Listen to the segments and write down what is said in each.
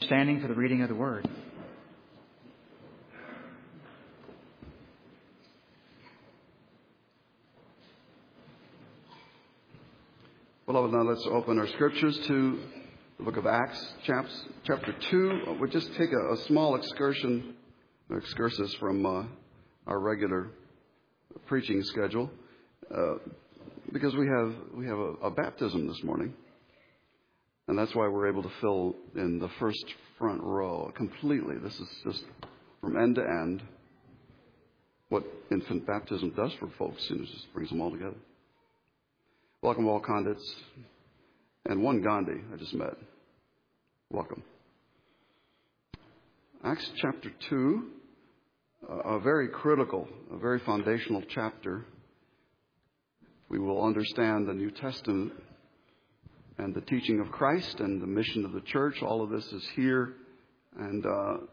standing for the reading of the Word. Beloved, now let's open our scriptures to the book of Acts, chapter 2. We'll just take a small excursus from our regular preaching schedule because we have a baptism this morning. And that's why we're able to fill in the first front row completely. This is just from end to end what infant baptism does for folks. It just brings them all together. Welcome all Condits and one Gandhi I just met. Welcome. Acts chapter 2, a very critical, a very foundational chapter. We will understand the New Testament and the teaching of Christ and the mission of the church. All of this is here. And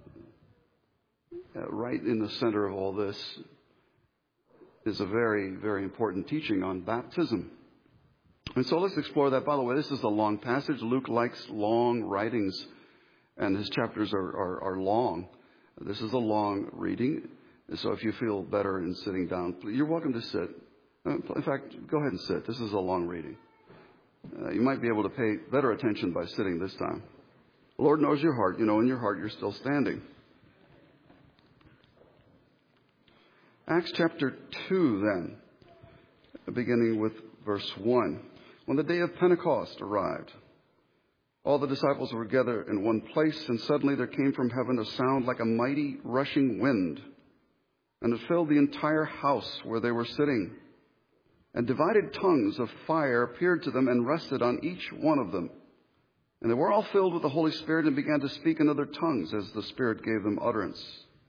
right in the center of all this is a very, very important teaching on baptism. And so let's explore that. By the way, this is a long passage. Luke likes long writings, and his chapters are long. This is a long reading. So if you feel better in sitting down, you're welcome to sit. In fact, go ahead and sit. This is a long reading. You might be able to pay better attention by sitting this time. The Lord knows your heart. You know in your heart you're still standing. Acts chapter 2 then, beginning with verse 1. When the day of Pentecost arrived, all the disciples were gathered in one place, and suddenly there came from heaven a sound like a mighty rushing wind, and it filled the entire house where they were sitting. And divided tongues of fire appeared to them and rested on each one of them. And they were all filled with the Holy Spirit and began to speak in other tongues as the Spirit gave them utterance.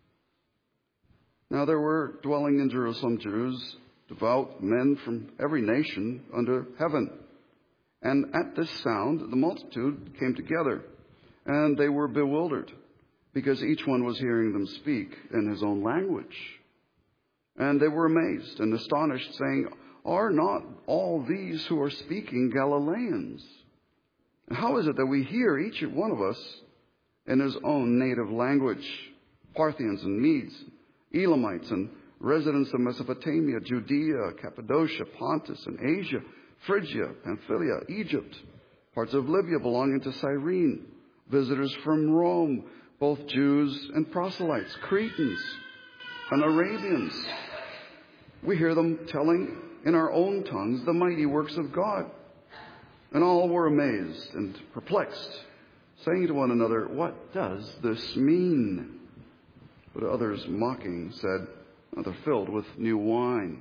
Now there were dwelling in Jerusalem Jews, devout men from every nation under heaven. And at this sound the multitude came together, and they were bewildered, because each one was hearing them speak in his own language. And they were amazed and astonished, saying, "Are not all these who are speaking Galileans? And how is it that we hear each one of us in his own native language? Parthians and Medes, Elamites and residents of Mesopotamia, Judea, Cappadocia, Pontus and Asia, Phrygia, Pamphylia, Egypt, parts of Libya belonging to Cyrene, visitors from Rome, both Jews and proselytes, Cretans and Arabians. We hear them telling in our own tongues the mighty works of God." And all were amazed and perplexed, saying to one another, "What does this mean?" But others, mocking, said, "They're filled with new wine."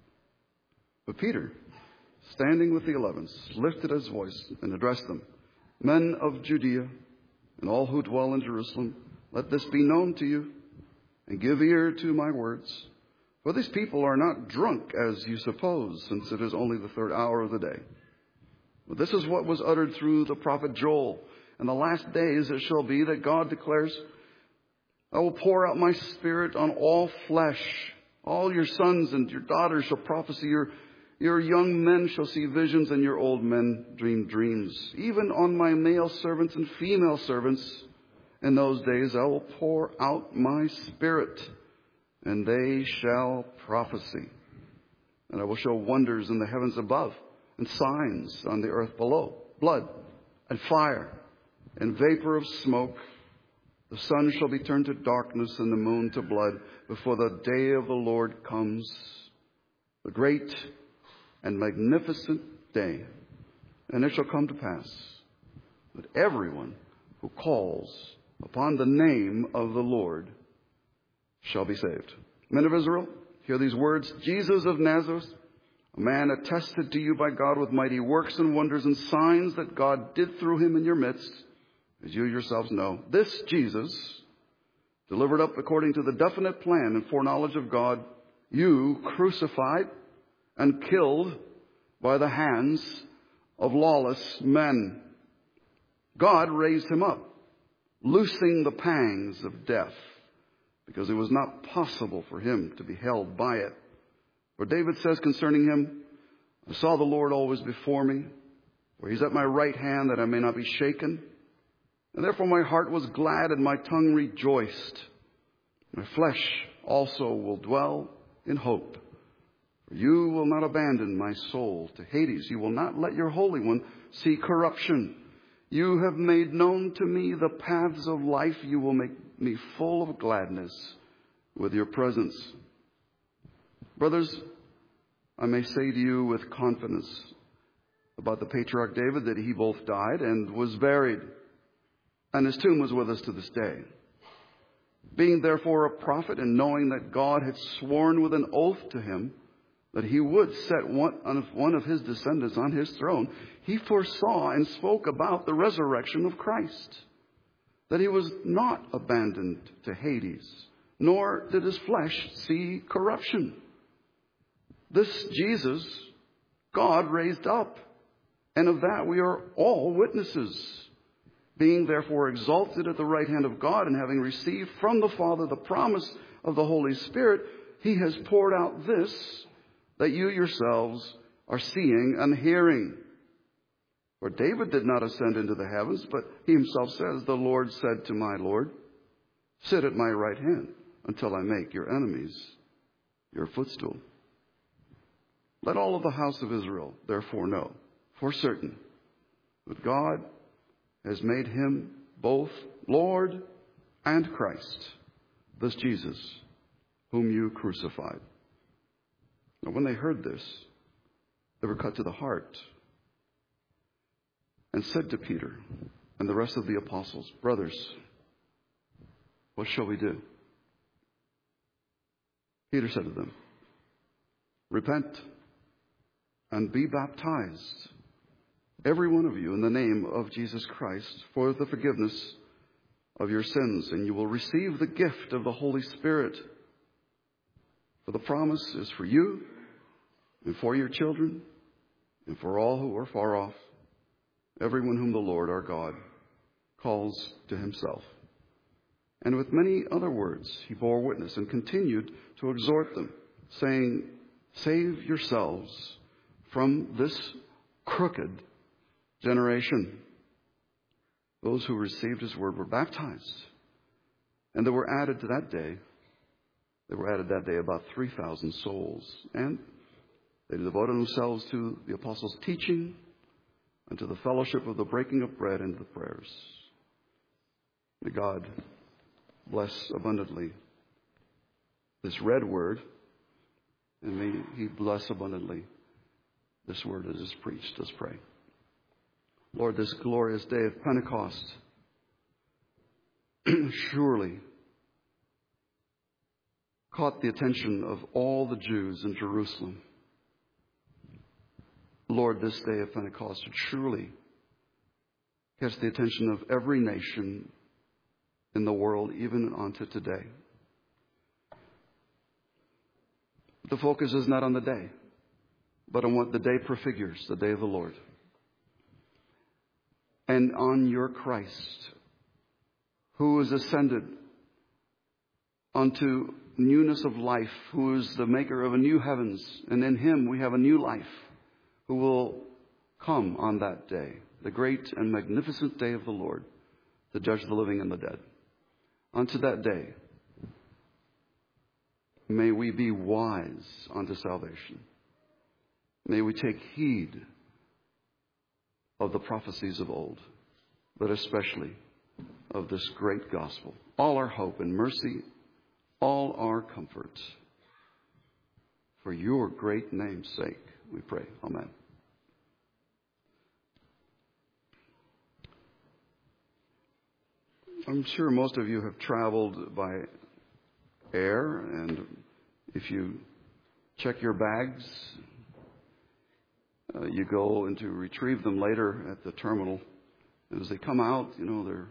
But Peter, standing with the 11, lifted his voice and addressed them, "Men of Judea and all who dwell in Jerusalem, let this be known to you, and give ear to my words. For these people are not drunk, as you suppose, since it is only the third hour of the day. But this is what was uttered through the prophet Joel. In the last days it shall be that God declares, I will pour out my Spirit on all flesh. All your sons and your daughters shall prophesy. Your young men shall see visions, and your old men dream dreams. Even on my male servants and female servants, in those days I will pour out my Spirit, and they shall prophesy. And I will show wonders in the heavens above, and signs on the earth below, blood and fire and vapor of smoke. The sun shall be turned to darkness and the moon to blood before the day of the Lord comes, the great and magnificent day. And it shall come to pass that everyone who calls upon the name of the Lord shall be saved. Men of Israel, hear these words. Jesus of Nazareth, a man attested to you by God with mighty works and wonders and signs that God did through him in your midst, as you yourselves know. This Jesus, delivered up according to the definite plan and foreknowledge of God, you crucified and killed by the hands of lawless men. God raised him up, loosing the pangs of death, because it was not possible for him to be held by it. For David says concerning him, I saw the Lord always before me, for he's at my right hand that I may not be shaken. And therefore my heart was glad and my tongue rejoiced. My flesh also will dwell in hope. For you will not abandon my soul to Hades. You will not let your Holy One see corruption. You have made known to me the paths of life. You will make me full of gladness with your presence. Brothers, I may say to you with confidence about the patriarch David that he both died and was buried, and his tomb was with us to this day. Being therefore a prophet, and knowing that God had sworn with an oath to him that he would set one of his descendants on his throne, he foresaw and spoke about the resurrection of Christ, that he was not abandoned to Hades, nor did his flesh see corruption. This Jesus God raised up, and of that we are all witnesses. Being therefore exalted at the right hand of God, and having received from the Father the promise of the Holy Spirit, he has poured out this, that you yourselves are seeing and hearing. For David did not ascend into the heavens, but he himself says, the Lord said to my Lord, sit at my right hand until I make your enemies your footstool. Let all of the house of Israel therefore know for certain that God has made him both Lord and Christ, this Jesus whom you crucified. Now, when they heard this, they were cut to the heart and said to Peter and the rest of the apostles, brothers, what shall we do? Peter said to them, repent and be baptized, every one of you, in the name of Jesus Christ, for the forgiveness of your sins, and you will receive the gift of the Holy Spirit. For the promise is for you and for your children and for all who are far off, everyone whom the Lord our God calls to himself. And with many other words he bore witness and continued to exhort them, saying, save yourselves from this crooked generation. Those who received his word were baptized, and there were added that day about 3,000 souls. And they devoted themselves to the apostles' teaching and to the fellowship of the breaking of bread and the prayers. May God bless abundantly this read word, and may he bless abundantly this word that is preached. Let's pray. Lord, this glorious day of Pentecost surely caught the attention of all the Jews in Jerusalem. Lord, this day of Pentecost should surely catch the attention of every nation in the world, even unto today. The focus is not on the day, but on what the day prefigures, the day of the Lord. And on your Christ, who is ascended unto newness of life, who is the maker of a new heavens, and in him we have a new life, who will come on that day, the great and magnificent day of the Lord, to judge the living and the dead. Unto that day, may we be wise unto salvation. May we take heed of the prophecies of old, but especially of this great gospel. All our hope and mercy, all our comfort. For your great name's sake, we pray. Amen. I'm sure most of you have traveled by air, and if you check your bags, you go and to retrieve them later at the terminal. And as they come out, the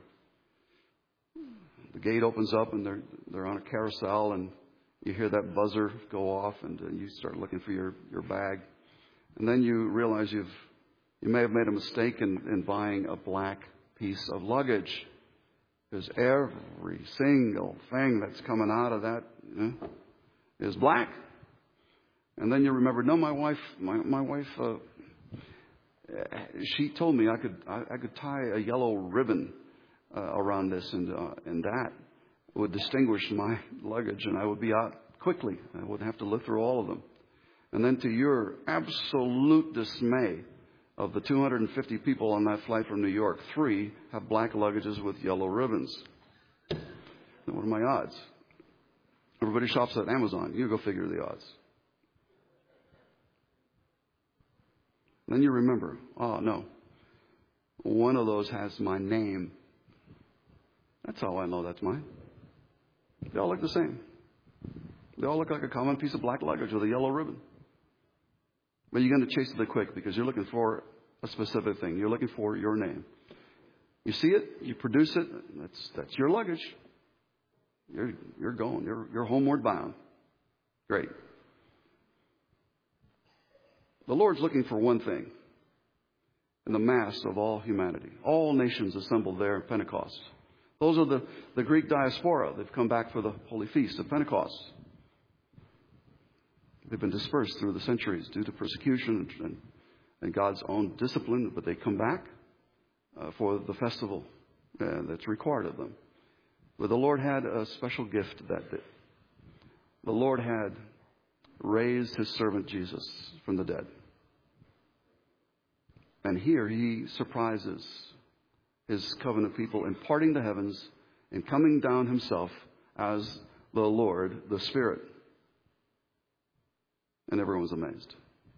gate opens up and they're on a carousel, and you hear that buzzer go off, and you start looking for your bag. And then you realize you may have made a mistake in buying a black piece of luggage, because every single thing that's coming out of that is black. And then you remember, no, my wife, she told me I could tie a yellow ribbon around this and that would distinguish my luggage, and I would be out quickly. I wouldn't have to live through all of them. And then to your absolute dismay, of the 250 people on that flight from New York, 3 have black luggages with yellow ribbons. Now, what are my odds? Everybody shops at Amazon. You go figure the odds. Then you remember, oh no, one of those has my name. That's how I know that's mine. They all look the same. They all look like a common piece of black luggage with a yellow ribbon. But you're going to chase it quick because you're looking for a specific thing. You're looking for your name. You see it, you produce it, that's your luggage. You're going. You're homeward bound. Great. The Lord's looking for one thing in the mass of all humanity. All nations assembled there at Pentecost. Those are the Greek diaspora. They've come back for the Holy Feast of Pentecost. They've been dispersed through the centuries due to persecution and God's own discipline, but they come back for the festival that's required of them. But the Lord had a special gift that day. The Lord had raised his servant Jesus from the dead. And here he surprises his covenant people in parting the heavens and coming down himself as the Lord, the Spirit. And everyone's amazed.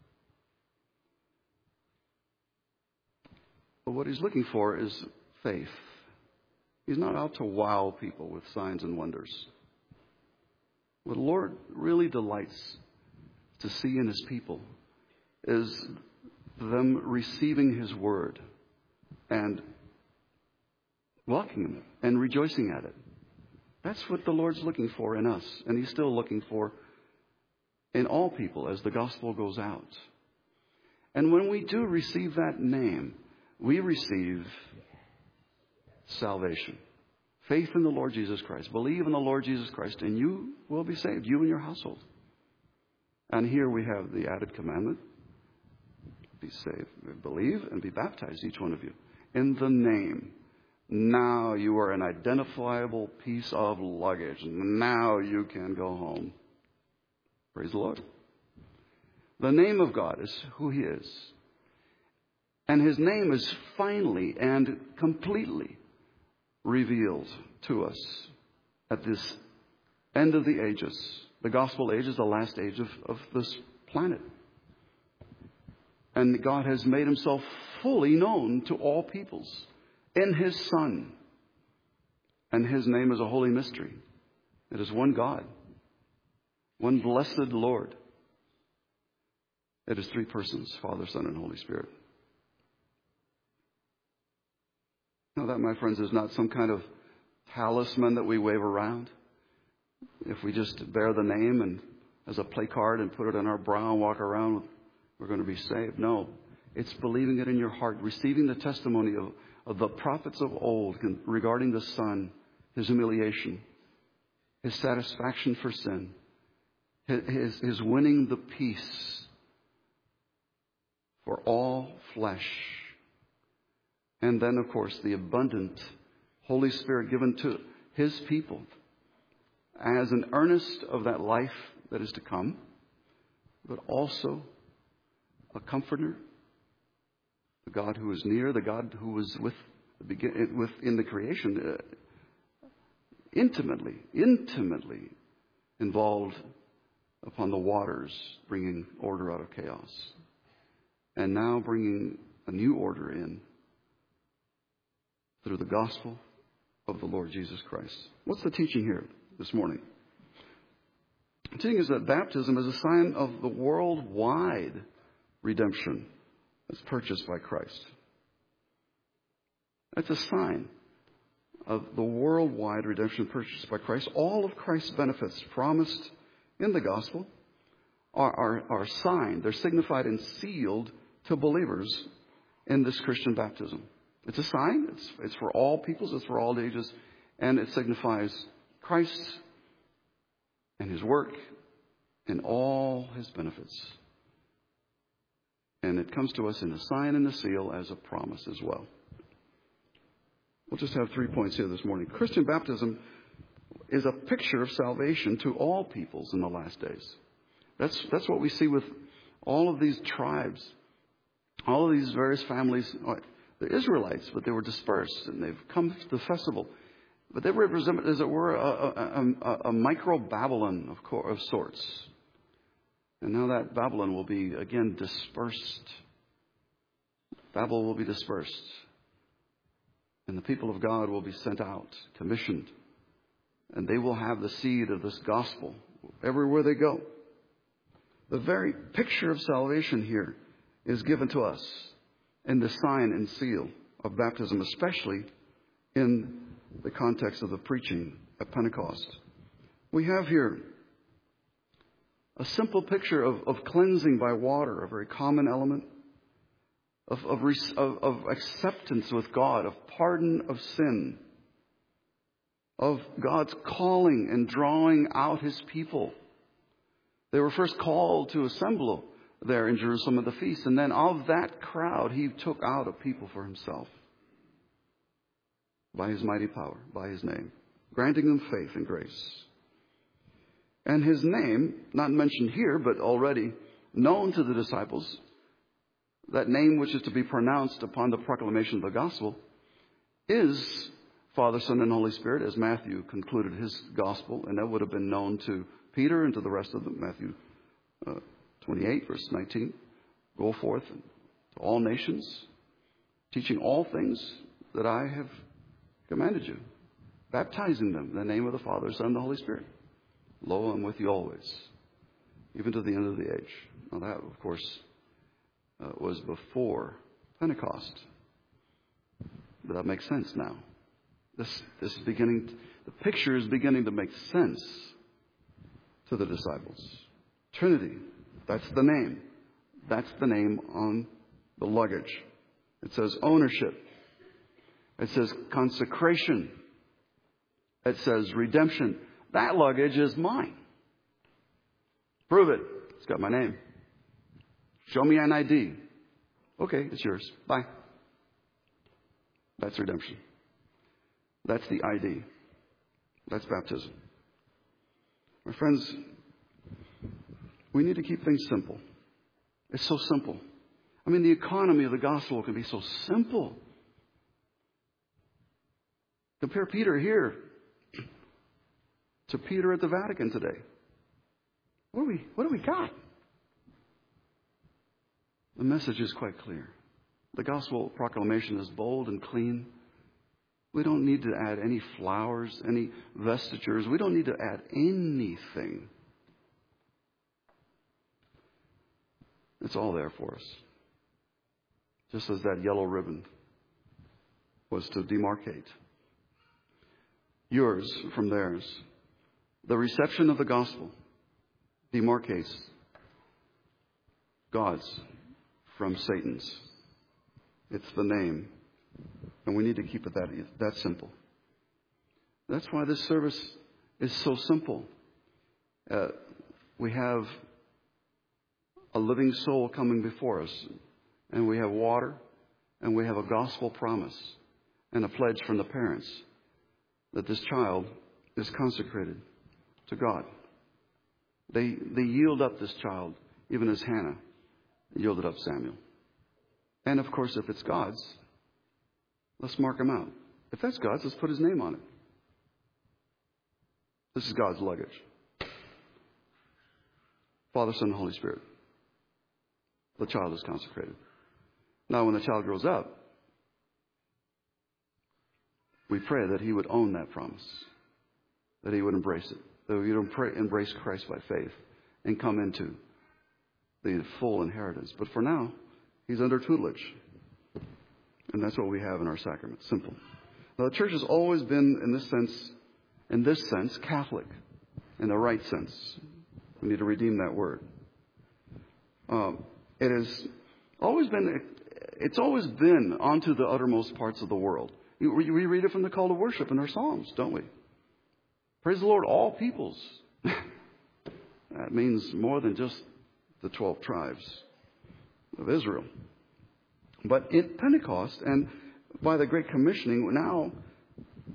But what he's looking for is faith. He's not out to wow people with signs and wonders. What the Lord really delights to see in his people is them receiving his word and welcoming it and rejoicing at it. That's what the Lord's looking for in us, and he's still looking for in all people as the gospel goes out. And when we do receive that name, we receive salvation. Faith in the Lord Jesus Christ. Believe in the Lord Jesus Christ, and you will be saved, you and your household. And here we have the added commandment. Be saved, believe, and be baptized, each one of you, in the name. Now you are an identifiable piece of luggage. Now you can go home. Praise the Lord. The name of God is who he is. And his name is finally and completely revealed to us at this end of the ages. The gospel age is the last age of this planet. And God has made himself fully known to all peoples in his Son. And his name is a holy mystery. It is one God, one blessed Lord. It is 3 persons, Father, Son, and Holy Spirit. Now that, my friends, is not some kind of talisman that we wave around. If we just bear the name and as a play card and put it on our brow and walk around, we're going to be saved. No, it's believing it in your heart, receiving the testimony of the prophets of old regarding the Son, his humiliation, his satisfaction for sin, his winning the peace for all flesh. And then, of course, the abundant Holy Spirit given to his people as an earnest of that life that is to come, but also a comforter, the God who is near, the God who was in the creation, intimately involved upon the waters, bringing order out of chaos, and now bringing a new order in through the gospel of the Lord Jesus Christ. What's the teaching here this morning? The teaching is that baptism is a sign of the worldwide redemption that's purchased by Christ. That's a sign of the worldwide redemption purchased by Christ. All of Christ's benefits promised in the gospel are signed. They're signified and sealed to believers in this Christian baptism. It's a sign. It's for all peoples. It's for all ages. And it signifies Christ and his work and all his benefits. And it comes to us in a sign and a seal as a promise as well. We'll just have 3 points here this morning. Christian baptism is a picture of salvation to all peoples in the last days. That's what we see with all of these tribes, all of these various families. The Israelites, but they were dispersed, and they've come to the festival. But they represent, as it were, a micro-Babylon of sorts. And now that Babylon will be, again, dispersed. Babel will be dispersed. And the people of God will be sent out, commissioned. And they will have the seed of this gospel everywhere they go. The very picture of salvation here is given to us in the sign and seal of baptism, especially in the context of the preaching at Pentecost. We have here a simple picture of cleansing by water, a very common element, of acceptance with God, of pardon of sin, of God's calling and drawing out His people. They were first called to assemble there in Jerusalem at the feast, and then of that crowd He took out a people for Himself by His mighty power, by His name, granting them faith and grace. And His name, not mentioned here, but already known to the disciples, that name which is to be pronounced upon the proclamation of the gospel, is Father, Son, and Holy Spirit, as Matthew concluded his gospel, and that would have been known to Peter and to the rest of them. Matthew 28, verse 19. Go forth to all nations, teaching all things that I have commanded you, baptizing them in the name of the Father, Son, and the Holy Spirit. Lo, I'm with you always, even to the end of the age. Now that, of course, was before Pentecost. But that makes sense now. This is beginning, the picture is beginning to make sense to the disciples. Trinity, that's the name. That's the name on the luggage. It says ownership. It says consecration. It says redemption. That luggage is mine. Prove it. It's got my name. Show me an ID. Okay, it's yours. Bye. That's redemption. That's the ID. That's baptism. My friends, we need to keep things simple. It's so simple. I mean, the economy of the gospel can be so simple. Compare Peter here to Peter at the Vatican today. What do we got? The message is quite clear. The gospel proclamation is bold and clean. We don't need to add any flowers, any vestitures. We don't need to add anything. It's all there for us. Just as that yellow ribbon was to demarcate yours from theirs. The reception of the gospel demarcates God's from Satan's. It's the name. And we need to keep it that simple. That's why this service is so simple. We have a living soul coming before us. And we have water. And we have a gospel promise. And a pledge from the parents that this child is consecrated to God. They yield up this child, even as Hannah yielded up Samuel. And of course, if it's God's, let's mark him out. If that's God's, let's put his name on it. This is God's luggage. Father, Son, and Holy Spirit. The child is consecrated. Now, when the child grows up, we pray that he would own that promise, that he would embrace it, that he would embrace Christ by faith and come into the full inheritance. But for now, he's under tutelage. And that's what we have in our sacrament. Simple. Now, the church has always been, in this sense, Catholic, in the right sense. We need to redeem that word. It's always been onto the uttermost parts of the world. We read it from the call to worship in our Psalms, don't we? Praise the Lord, all peoples. That means more than just the 12 tribes of Israel. But at Pentecost and by the Great Commissioning, now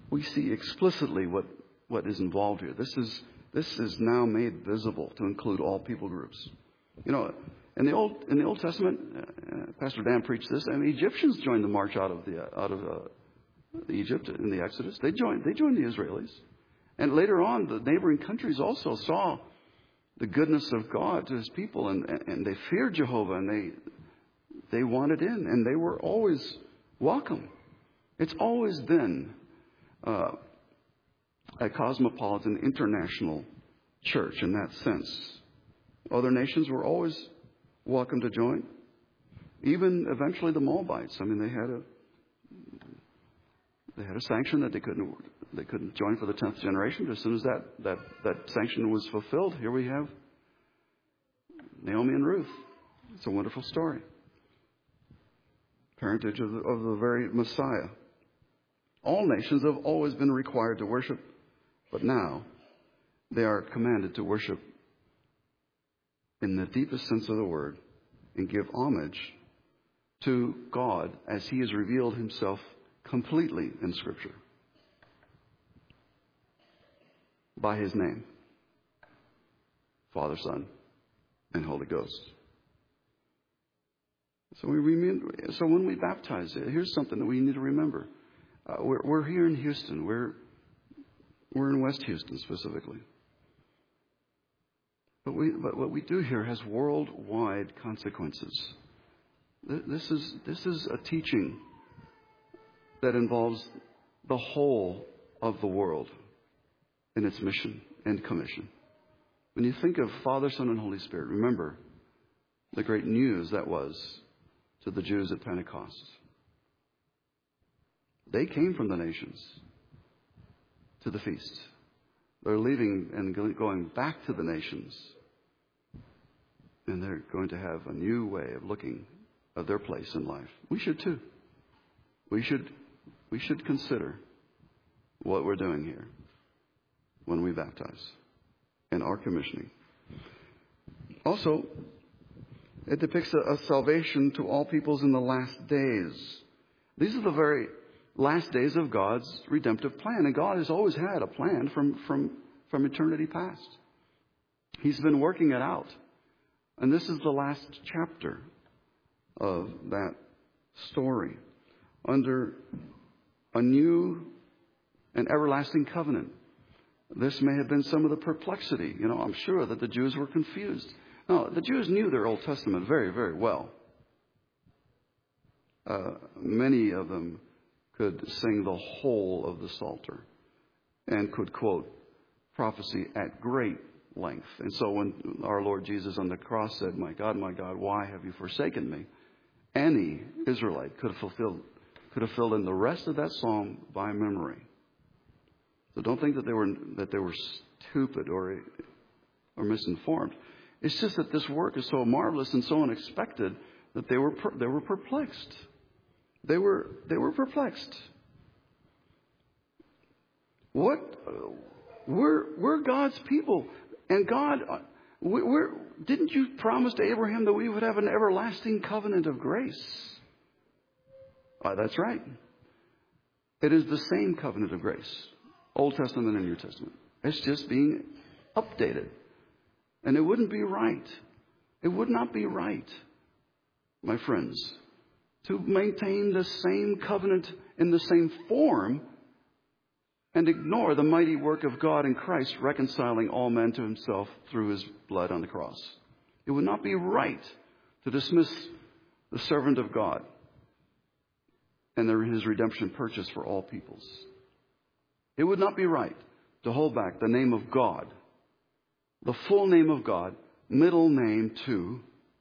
we see explicitly what is involved here. This is now made visible to include all people groups. You know, in the Old Testament, Pastor Dan preached this, and the Egyptians joined the march out of Egypt in the Exodus. They joined the Israelis, and later on, the neighboring countries also saw the goodness of God to His people, and they feared Jehovah, and they wanted in, and they were always welcome. It's always been a cosmopolitan international church in that sense. Other nations were always welcome to join. Even eventually the Moabites. I mean, they had a sanction that they couldn't join for the 10th generation. As soon as that sanction was fulfilled, here we have Naomi and Ruth. It's a wonderful story. Parentage of the very Messiah. All nations have always been required to worship, but now they are commanded to worship in the deepest sense of the word and give homage to God as He has revealed Himself completely in Scripture by His name, Father, Son, and Holy Ghost. So when we baptize, here's something that we need to remember. We're here in Houston. We're in West Houston specifically. But what we do here has worldwide consequences. This is a teaching that involves the whole of the world in its mission and commission. When you think of Father, Son, and Holy Spirit, remember the great news that was to the Jews at Pentecost. They came from the nations to the feast. They're leaving and going back to the nations. And they're going to have a new way of looking at their place in life. We should too. We should consider what we're doing here when we baptize in our commissioning. Also, it depicts a salvation to all peoples in the last days. These are the very last days of God's redemptive plan. And God has always had a plan from eternity past. He's been working it out. And this is the last chapter of that story under a new and everlasting covenant. This may have been some of the perplexity. You know, I'm sure that the Jews were confused. No, the Jews knew their Old Testament very, very well. Many of them could sing the whole of the Psalter and could quote prophecy at great length. And so when our Lord Jesus on the cross said, my God, why have you forsaken me?" Any Israelite could have filled in the rest of that psalm by memory. So don't think that they were stupid or misinformed. It's just that this work is so marvelous and so unexpected that they were perplexed. They were perplexed. We're God's people. And God, didn't you promise to Abraham that we would have an everlasting covenant of grace? That's right. It is the same covenant of grace, Old Testament and New Testament. It's just being updated. And it wouldn't be right. It would not be right, my friends, to maintain the same covenant in the same form and ignore the mighty work of God in Christ, reconciling all men to Himself through His blood on the cross. It would not be right to dismiss the servant of God and His redemption purchase for all peoples. It would not be right to hold back the name of God, the full name of God, middle name too,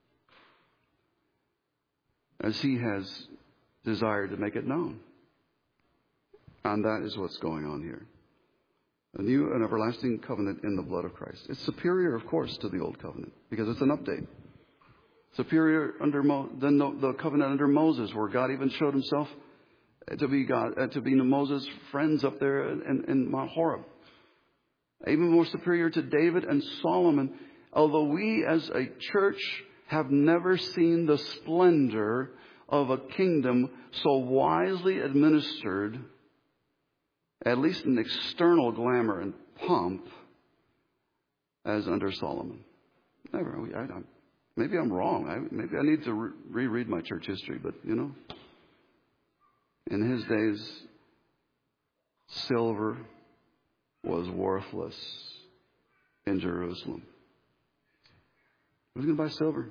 as He has desired to make it known. And that is what's going on here. A new and everlasting covenant in the blood of Christ. It's superior, of course, to the old covenant because it's an update. Superior than the covenant under Moses, where God even showed Himself to be Moses' friends up there in Mount Horeb. Even more superior to David and Solomon, although we as a church have never seen the splendor of a kingdom so wisely administered at least an external glamour and pomp as under Solomon. Never. Maybe I'm wrong. Maybe I need to reread my church history. But, in his days, silver was worthless in Jerusalem. Who's going to buy silver?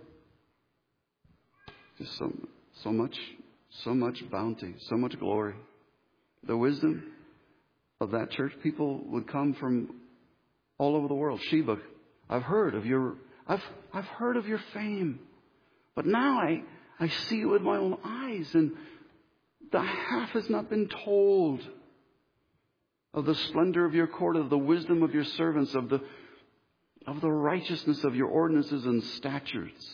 Just so much bounty, so much glory. The wisdom of that church, people would come from all over the world. Sheba, I've heard of your fame, but now I see it with my own eyes, and the half has not been told of the splendor of your court, of the wisdom of your servants, of the righteousness of your ordinances and statutes.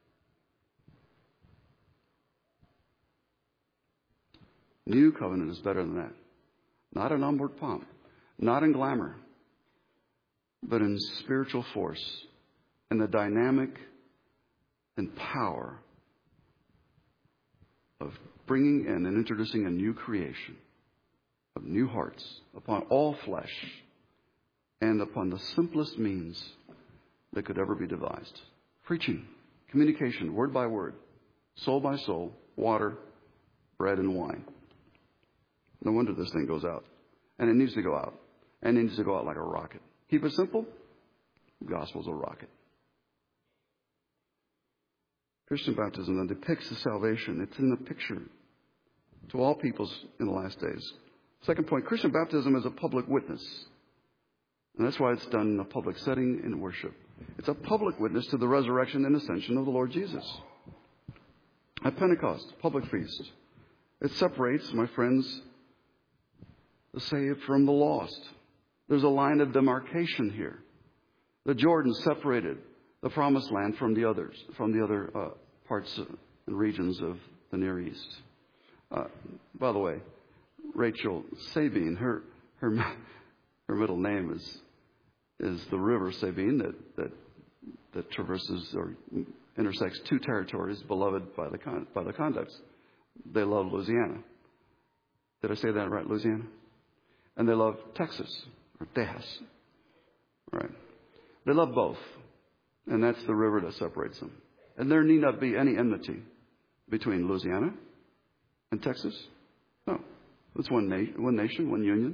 New covenant is better than that. Not in onward pomp, not in glamour, but in spiritual force and the dynamic and power of bringing in and introducing a new creation of new hearts upon all flesh and upon the simplest means that could ever be devised. Preaching, communication, word by word, soul by soul, water, bread and wine. No wonder this thing goes out. And it needs to go out. And it needs to go out like a rocket. Keep it simple. The gospel's a rocket. Christian baptism then depicts the salvation. It's in the picture to all peoples in the last days. Second point, Christian baptism is a public witness. And that's why it's done in a public setting in worship. It's a public witness to the resurrection and ascension of the Lord Jesus. At Pentecost, public feast, it separates, my friends, the saved from the lost. There's a line of demarcation here. The Jordan separated the promised land from the other parts and regions of the Near East. By the way, Rachel Sabine, her middle name is the river Sabine that traverses or intersects two territories beloved by the conducts. They love Louisiana. Did I say that right, Louisiana? And they love Texas, or Tejas. Right. They love both. And that's the river that separates them. And there need not be any enmity between Louisiana and Texas. No. It's one nation, one union.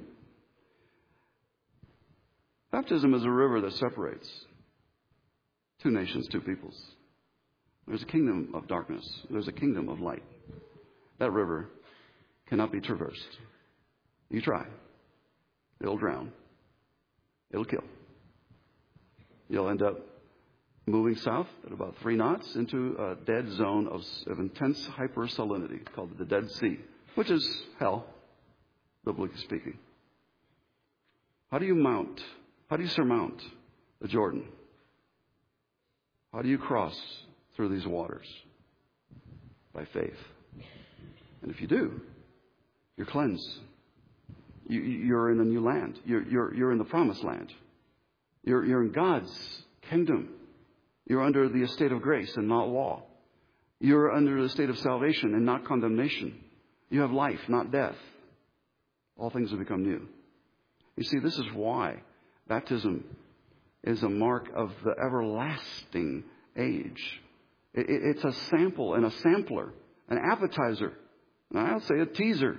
Baptism is a river that separates two nations, two peoples. There's a kingdom of darkness. There's a kingdom of light. That river cannot be traversed. You try. It'll drown. It'll kill. You'll end up moving south at about 3 knots into a dead zone of intense hypersalinity called the Dead Sea, which is hell, biblically speaking. How do you surmount the Jordan? How do you cross through these waters? By faith. And if you do, you're cleansed. You're in a new land. You're in the promised land. You're in God's kingdom. You're under the estate of grace and not law. You're under the state of salvation and not condemnation. You have life, not death. All things have become new. You see, this is why baptism is a mark of the everlasting age. It's a sample and a sampler, an appetizer, and I'll say a teaser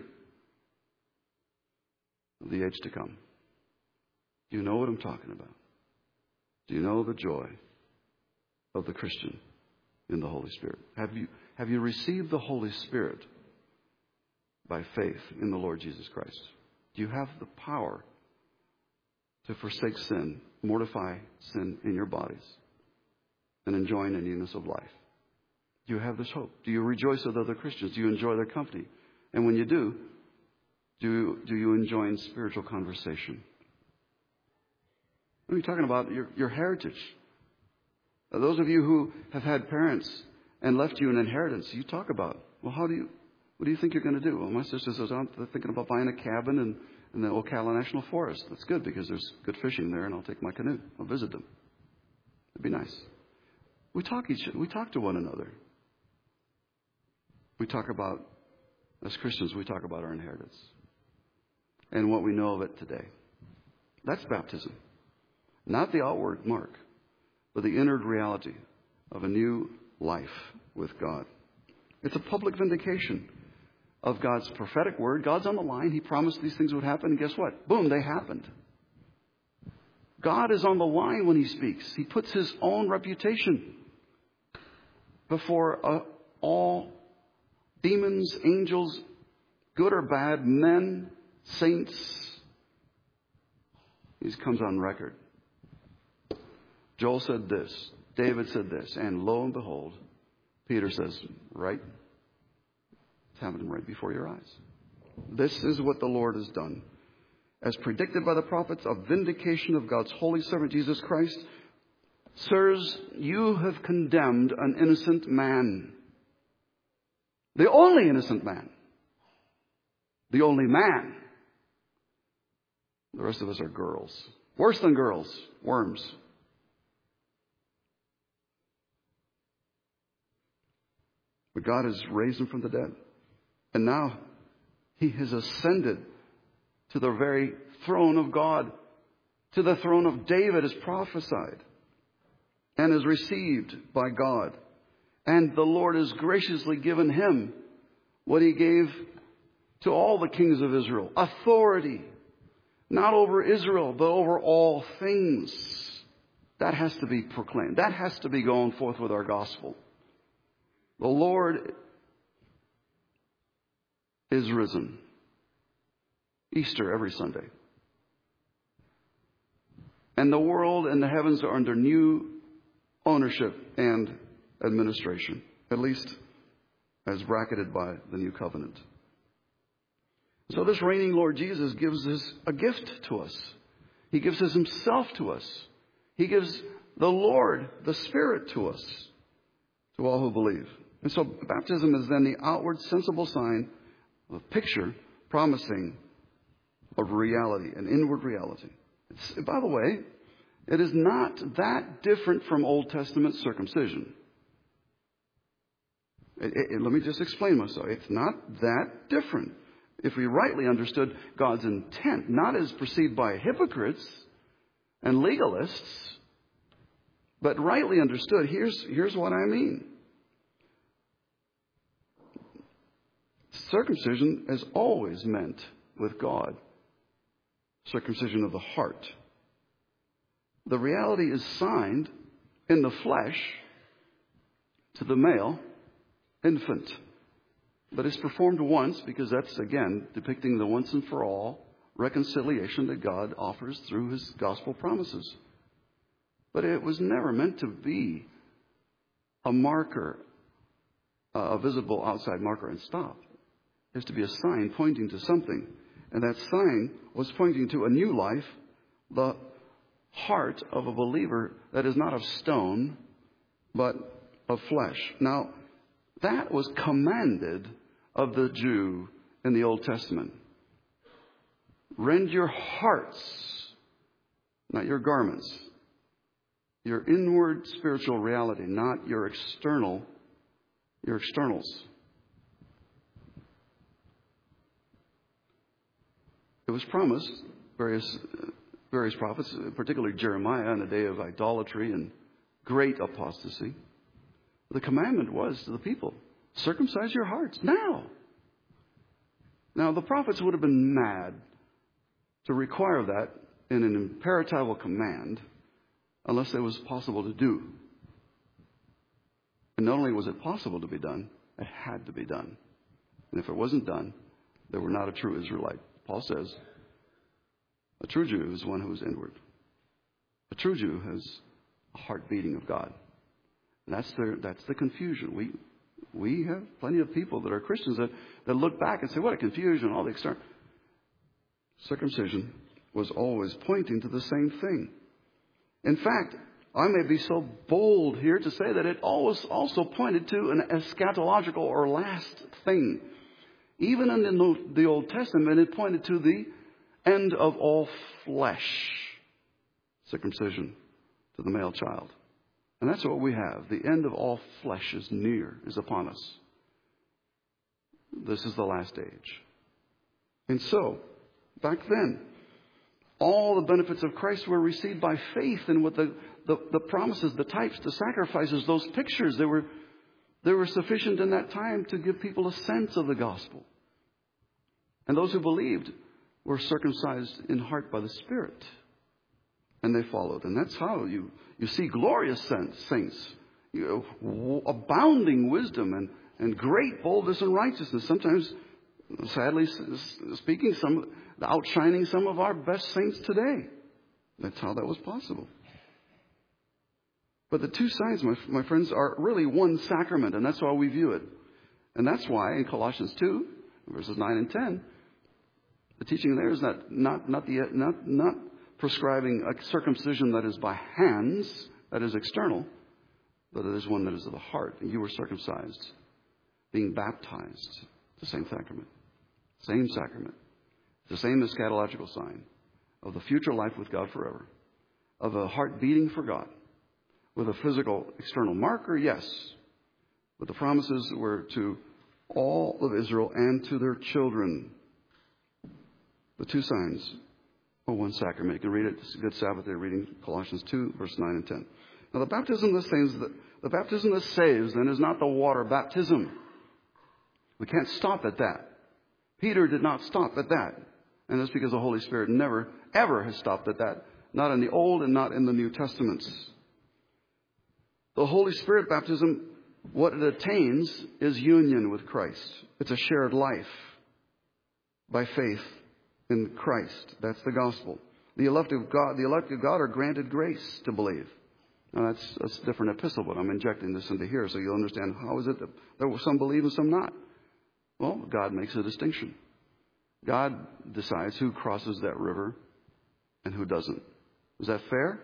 of the age to come. Do you know what I'm talking about? Do you know the joy of the Christian in the Holy Spirit? Have you received the Holy Spirit by faith in the Lord Jesus Christ? Do you have the power to forsake sin, mortify sin in your bodies, and enjoy the newness of life? Do you have this hope? Do you rejoice with other Christians? Do you enjoy their company? And when you do you enjoy spiritual conversation? What are you talking about? Your heritage. Those of you who have had parents and left you an inheritance, you talk about, well, what do you think you're going to do? Well, my sister says, I'm thinking about buying a cabin in the Ocala National Forest. That's good because there's good fishing there, and I'll take my canoe. I'll visit them. It'd be nice. We talk to one another. We talk about, as Christians, we talk about our inheritance. and what we know of it today. That's baptism. Not the outward mark, but the inward reality of a new life with God. It's a public vindication of God's prophetic word. God's on the line. He promised these things would happen, and guess what? Boom, they happened. God is on the line when he speaks. He puts his own reputation before all demons, angels, good or bad, men, saints. He comes on record. Joel said this. David said this. And lo and behold, Peter says, right? It's happening right before your eyes. This is what the Lord has done. As predicted by the prophets, a vindication of God's holy servant Jesus Christ. Sirs, you have condemned an innocent man. The only innocent man. The only man. The rest of us are girls. Worse than girls. Worms. But God has raised him from the dead. And now he has ascended to the very throne of God. To the throne of David as prophesied. And is received by God. And the Lord has graciously given him what he gave to all the kings of Israel. Authority. Not over Israel, but over all things. That has to be proclaimed. That has to be going forth with our gospel. The Lord is risen. Easter every Sunday. And the world and the heavens are under new ownership and administration, at least as bracketed by the new covenant. So this reigning Lord Jesus gives us a gift to us. He gives us himself to us. He gives the Lord, the Spirit to us, to all who believe. And so baptism is then the outward sensible sign of a picture promising a reality, an inward reality. By the way, it is not that different from Old Testament circumcision. Let me just explain myself. It's not that different. If we rightly understood God's intent, not as perceived by hypocrites and legalists, but rightly understood, here's what I mean. Circumcision has always meant, with God, circumcision of the heart. The reality is signed in the flesh to the male infant. But it's performed once because that's, again, depicting the once and for all reconciliation that God offers through his gospel promises. But it was never meant to be a marker, a visible outside marker and stop. There's to be a sign pointing to something. And that sign was pointing to a new life, the heart of a believer that is not of stone, but of flesh. Now, that was commanded of the Jew in the Old Testament. Rend your hearts, not your garments. Your inward spiritual reality, not your externals. It was promised, various prophets, particularly Jeremiah, in the day of idolatry and great apostasy. The commandment was to the people, circumcise your hearts now. Now, the prophets would have been mad to require that in an imperatival command unless it was possible to do. And not only was it possible to be done, it had to be done. And if it wasn't done, they were not a true Israelite. Paul says, a true Jew is one who is inward. A true Jew has a heart beating of God. And that's the confusion. We have plenty of people that are Christians that look back and say, what a confusion, all the external. Circumcision was always pointing to the same thing. In fact, I may be so bold here to say that it always also pointed to an eschatological or last thing. Even in the Old Testament, it pointed to the end of all flesh. Circumcision to the male child. And that's what we have. The end of all flesh is near, is upon us. This is the last age. And so, back then. All the benefits of Christ were received by faith, and with the promises, the types, the sacrifices, those pictures, they were sufficient in that time to give people a sense of the gospel. And those who believed were circumcised in heart by the Spirit. And they followed. And that's how you see glorious saints, abounding wisdom and great boldness and righteousness. Sometimes, sadly speaking, outshining some of our best saints today. That's how that was possible. But the two signs, my friends, are really one sacrament, and that's how we view it. And that's why in Colossians 2, verses 9 and 10, the teaching there is not prescribing a circumcision that is by hands, that is external, but it is one that is of the heart. And you were circumcised, being baptized, the same sacrament. Same sacrament. The same eschatological sign of the future life with God forever, of a heart beating for God, with a physical external marker, yes, but the promises were to all of Israel and to their children. The two signs are one sacrament. You can read it. It's a good Sabbath day reading Colossians 2, verse 9 and 10. Now, the baptism that saves, then, is not the water baptism. We can't stop at that. Peter did not stop at that. And that's because the Holy Spirit never, ever has stopped at that. Not in the Old and not in the New Testaments. The Holy Spirit baptism, what it attains is union with Christ. It's a shared life by faith in Christ. That's the gospel. The elect of God are granted grace to believe. Now that's a different epistle, but I'm injecting this into here so you'll understand how is it that there were some believe and some not. Well, God makes a distinction. God decides who crosses that river and who doesn't. Is that fair?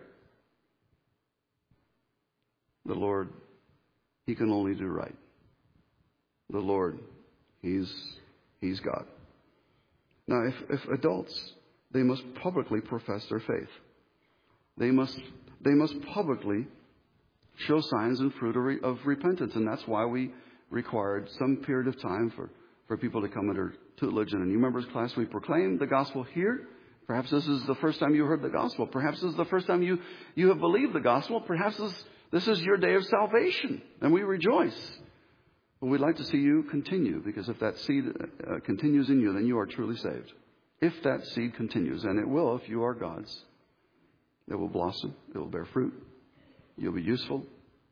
The Lord, He can only do right. The Lord, He's God. Now, if adults, they must publicly profess their faith. They must publicly show signs and fruit of repentance. And that's why we required some period of time for people to come under tutelage. And in your members' class, we proclaimed the gospel here. Perhaps this is the first time you heard the gospel. Perhaps this is the first time you have believed the gospel. Perhaps this is your day of salvation. And we rejoice. But we'd like to see you continue, because if that seed continues in you, then you are truly saved. If that seed continues, and it will if you are God's, it will blossom, it will bear fruit, you'll be useful.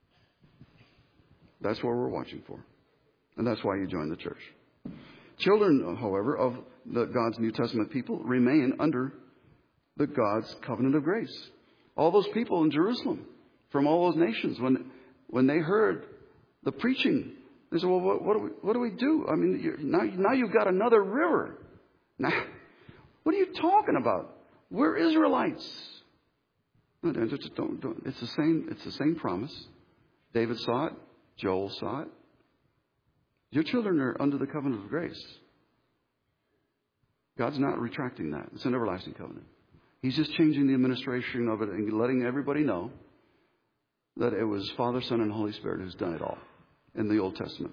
That's what we're watching for. And that's why you join the church. Children, however, of God's New Testament people remain under the God's covenant of grace. All those people in Jerusalem, from all those nations, when they heard the preaching, they said, well, what do we do? I mean, now you've got another river. Now, what are you talking about? We're Israelites. No, don't. It's the same promise. David saw it. Joel saw it. Your children are under the covenant of grace. God's not retracting that. It's an everlasting covenant. He's just changing the administration of it and letting everybody know that it was Father, Son, and Holy Spirit who's done it all in the Old Testament.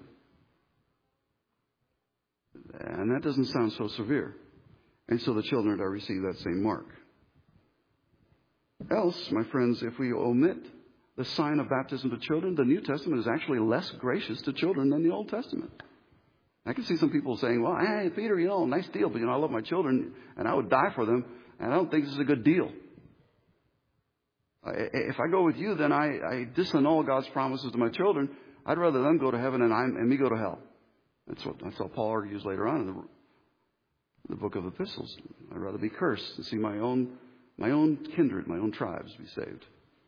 And that doesn't sound so severe. And so the children are to receive that same mark. Else, my friends, if we omit the sign of baptism to children, the New Testament is actually less gracious to children than the Old Testament. I can see some people saying, well, hey, Peter, nice deal, but I love my children and I would die for them, and I don't think this is a good deal. If I go with you, then I disannul God's promises to my children. I'd rather them go to heaven and me go to hell. That's how Paul argues later on in the book of Epistles. I'd rather be cursed and see my own kindred, my own tribes be saved.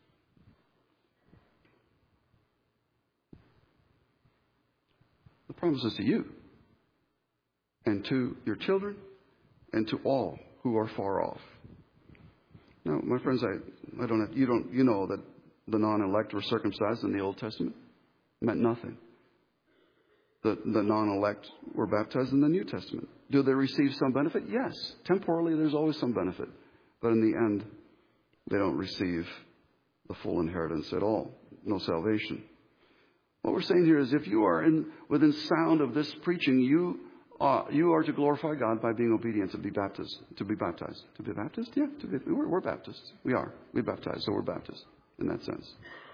The promise is to you and to your children and to all who are far off. Now, my friends, you know that the non-elect were circumcised in the Old Testament. It meant nothing. The non-elect were baptized in the New Testament. Do they receive some benefit? Yes. Temporally, there's always some benefit. But in the end, they don't receive the full inheritance at all. No salvation. What we're saying here is if you are within sound of this preaching, you you are to glorify God by being obedient to be baptized. To be baptized. To be baptized? Yeah, we're Baptists. We are. We baptize, so we're Baptists in that sense.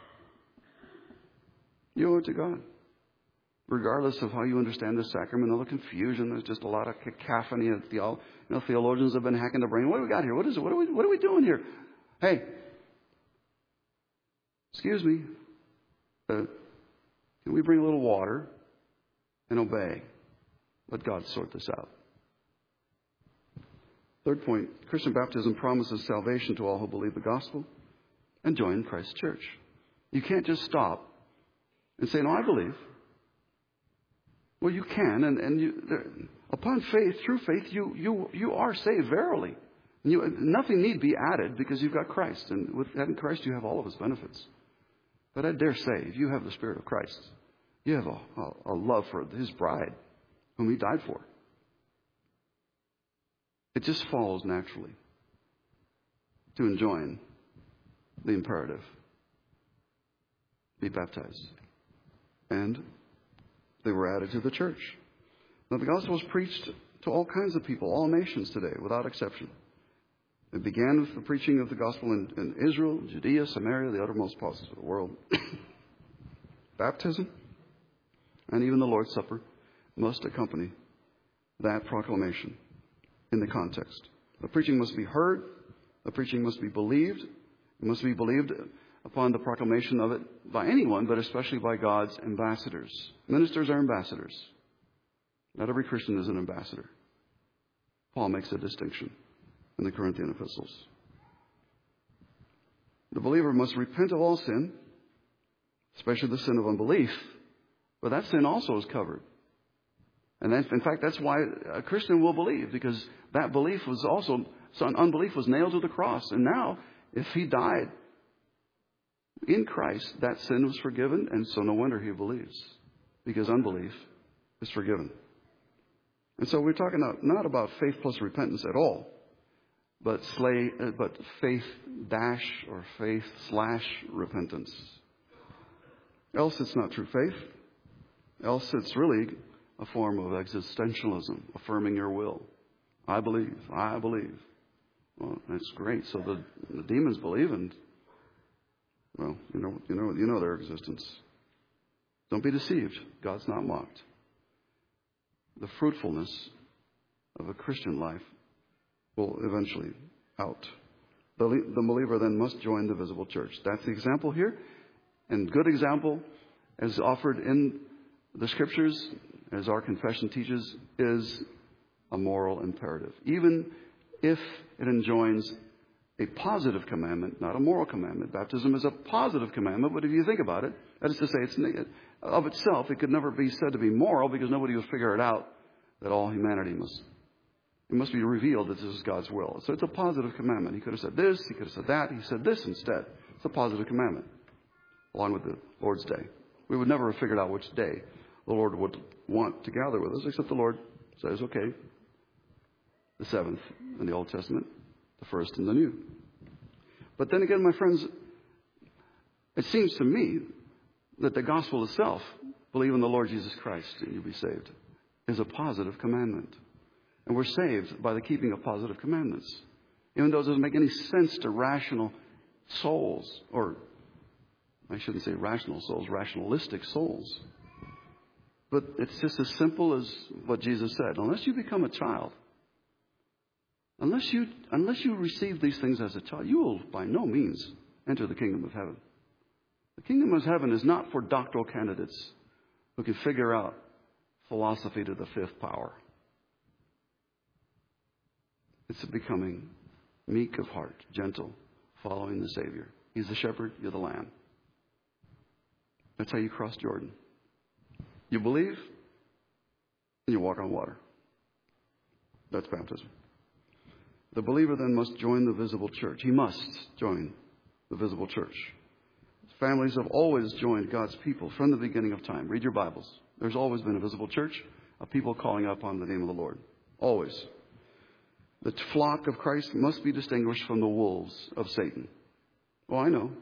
You owe it to God. Regardless of how you understand the sacrament, all the confusion, there's just a lot of cacophony. Theologians have been hacking the brain. What do we got here? What is it? What are we doing here? Hey, excuse me. Can we bring a little water and obey? Let God sort this out. Third point, Christian baptism promises salvation to all who believe the gospel and join Christ's church. You can't just stop and say, no, I believe. Well, you can, and upon faith, through faith, you are saved verily. Nothing need be added because you've got Christ, and with having Christ, you have all of His benefits. But I dare say, if you have the Spirit of Christ, you have a love for His bride, whom He died for. It just follows naturally to enjoin the imperative. Be baptized. And they were added to the church. Now, the gospel was preached to all kinds of people, all nations today, without exception. It began with the preaching of the gospel in Israel, Judea, Samaria, the uttermost parts of the world. Baptism and even the Lord's Supper must accompany that proclamation in the context. The preaching must be heard. The preaching must be believed. It must be believed upon the proclamation of it by anyone, but especially by God's ambassadors. Ministers are ambassadors. Not every Christian is an ambassador. Paul makes a distinction in the Corinthian epistles. The believer must repent of all sin, especially the sin of unbelief, but that sin also is covered. And in fact, that's why a Christian will believe, because that belief was also, unbelief was nailed to the cross. And now, if he died in Christ, that sin was forgiven, and so no wonder he believes, because unbelief is forgiven. And so we're talking not about faith plus repentance at all, but faith dash or faith slash repentance. Else it's not true faith. Else it's really a form of existentialism, affirming your will. I believe. I believe. Well, that's great. So the demons believe, and well, you know their existence. Don't be deceived. God's not mocked. The fruitfulness of a Christian life will eventually out. The believer then must join the visible church. That's the example here. And good example, as offered in the Scriptures, as our confession teaches, is a moral imperative. Even if it enjoins a positive commandment, not a moral commandment. Baptism is a positive commandment, but if you think about it, that is to say, it's of itself, it could never be said to be moral, because nobody will figure it out that all humanity must be revealed that this is God's will. So it's a positive commandment. He could have said this, he could have said that, he said this instead. It's a positive commandment, along with the Lord's Day. We would never have figured out which day the Lord would want to gather with us, except the Lord says, okay, the 7th in the Old Testament, the 1st in the New. But then again, my friends, it seems to me that the gospel itself, believe in the Lord Jesus Christ and you'll be saved, is a positive commandment. And we're saved by the keeping of positive commandments. Even though it doesn't make any sense to rational souls, or I shouldn't say rational souls, rationalistic souls. But it's just as simple as what Jesus said. Unless you become a child, unless you receive these things as a child, you will by no means enter the kingdom of heaven. The kingdom of heaven is not for doctoral candidates who can figure out philosophy to the 5th power. It's a becoming meek of heart, gentle, following the Savior. He's the shepherd, you're the lamb. That's how you cross Jordan. You believe, and you walk on water. That's baptism. The believer then must join the visible church. He must join the visible church. Families have always joined God's people from the beginning of time. Read your Bibles. There's always been a visible church of people calling upon the name of the Lord. Always. The flock of Christ must be distinguished from the wolves of Satan. Oh, I know.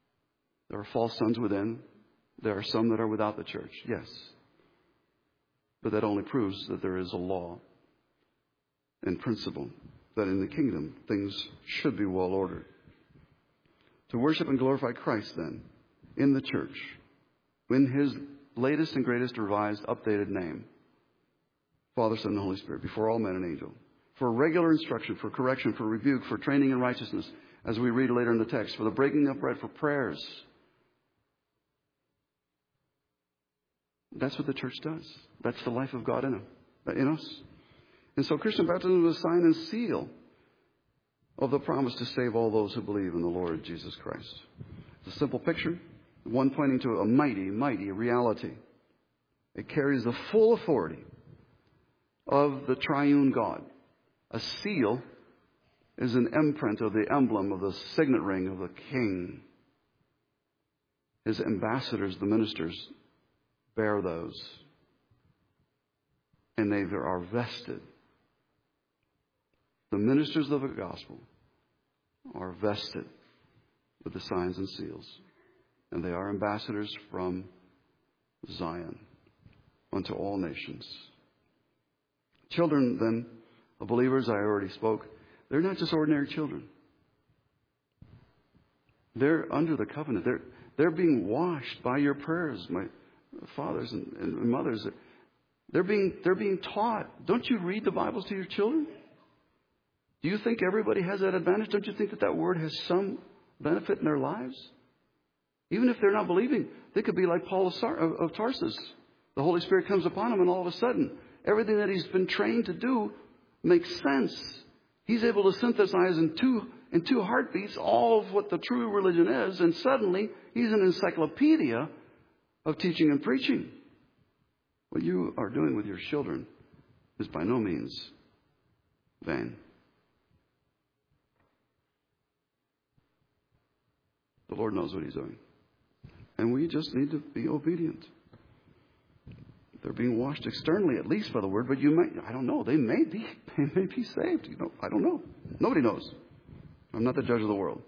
There are false sons within. There are some that are without the church. Yes. But that only proves that there is a law and principle, that in the kingdom things should be well ordered. To worship and glorify Christ, then, in the church, in His latest and greatest revised, updated name, Father, Son, and Holy Spirit, before all men and angels, for regular instruction, for correction, for rebuke, for training in righteousness, as we read later in the text, for the breaking of bread, for prayers. That's what the church does. That's the life of God in us. And so Christian baptism is a sign and seal of the promise to save all those who believe in the Lord Jesus Christ. It's a simple picture, one pointing to a mighty, mighty reality. It carries the full authority of the triune God. A seal is an imprint of the emblem of the signet ring of the king. His ambassadors, the ministers, bear those. And they are vested. The ministers of the gospel are vested with the signs and seals. And they are ambassadors from Zion unto all nations. Children, then, of believers, I already spoke, they're not just ordinary children. They're under the covenant. They're being washed by your prayers, my fathers and mothers. They're being taught. Don't you read the Bibles to your children? Do you think everybody has that advantage? Don't you think that word has some benefit in their lives? Even if they're not believing, they could be like Paul of Tarsus. The Holy Spirit comes upon him, and all of a sudden, everything that he's been trained to do makes sense. He's able to synthesize in two heartbeats all of what the true religion is, and suddenly he's an encyclopedia of teaching and preaching. What you are doing with your children is by no means vain. The Lord knows what He's doing. And we just need to be obedient. They're being washed externally, at least by the word, but I don't know, they may be saved. I don't know. Nobody knows. I'm not the judge of the world.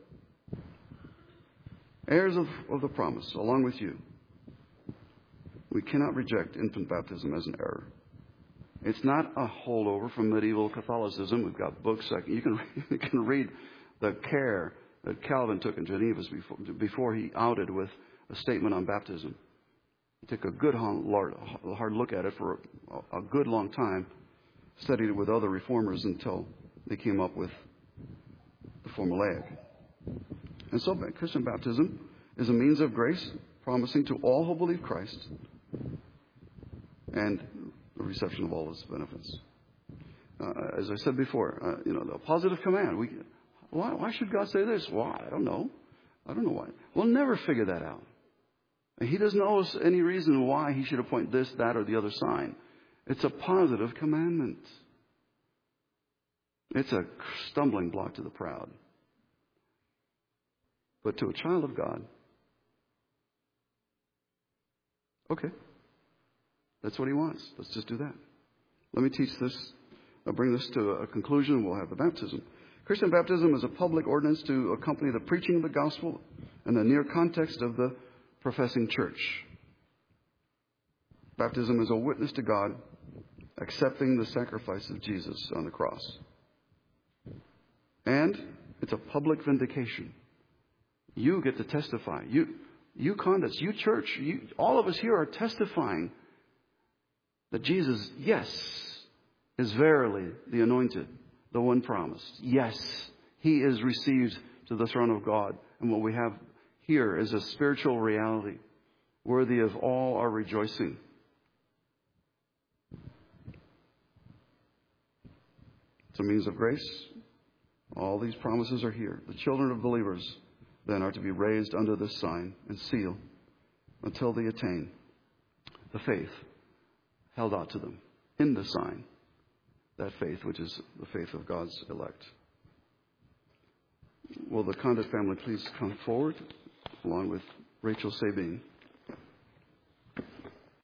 Heirs of the promise, along with you. We cannot reject infant baptism as an error. It's not a holdover from medieval Catholicism. We've got books. You can read the care that Calvin took in Geneva before he outed with a statement on baptism. He took a good hard look at it for a good long time, studied it with other reformers until they came up with the formulaic. And so Christian baptism is a means of grace promising to all who believe Christ and the reception of all His benefits. As I said before, the positive command. Why should God say this? Why? I don't know. I don't know why. We'll never figure that out. He doesn't owe us any reason why He should appoint this, that, or the other sign. It's a positive commandment. It's a stumbling block to the proud. But to a child of God, okay, that's what He wants. Let's just do that. Let me teach this. I'll bring this to a conclusion. We'll have the baptism. Christian baptism is a public ordinance to accompany the preaching of the gospel in the near context of the professing church. Baptism is a witness to God accepting the sacrifice of Jesus on the cross. And it's a public vindication. You get to testify. You conduits, you church, all of us here are testifying that Jesus, yes, is verily the anointed, the one promised. Yes, He is received to the throne of God. And what we have here is a spiritual reality worthy of all our rejoicing. It's a means of grace. All these promises are here. The children of believers then are to be raised under this sign and seal until they attain the faith held out to them in the sign. That faith, which is the faith of God's elect. Will the Condit family please come forward, along with Rachel Sabine?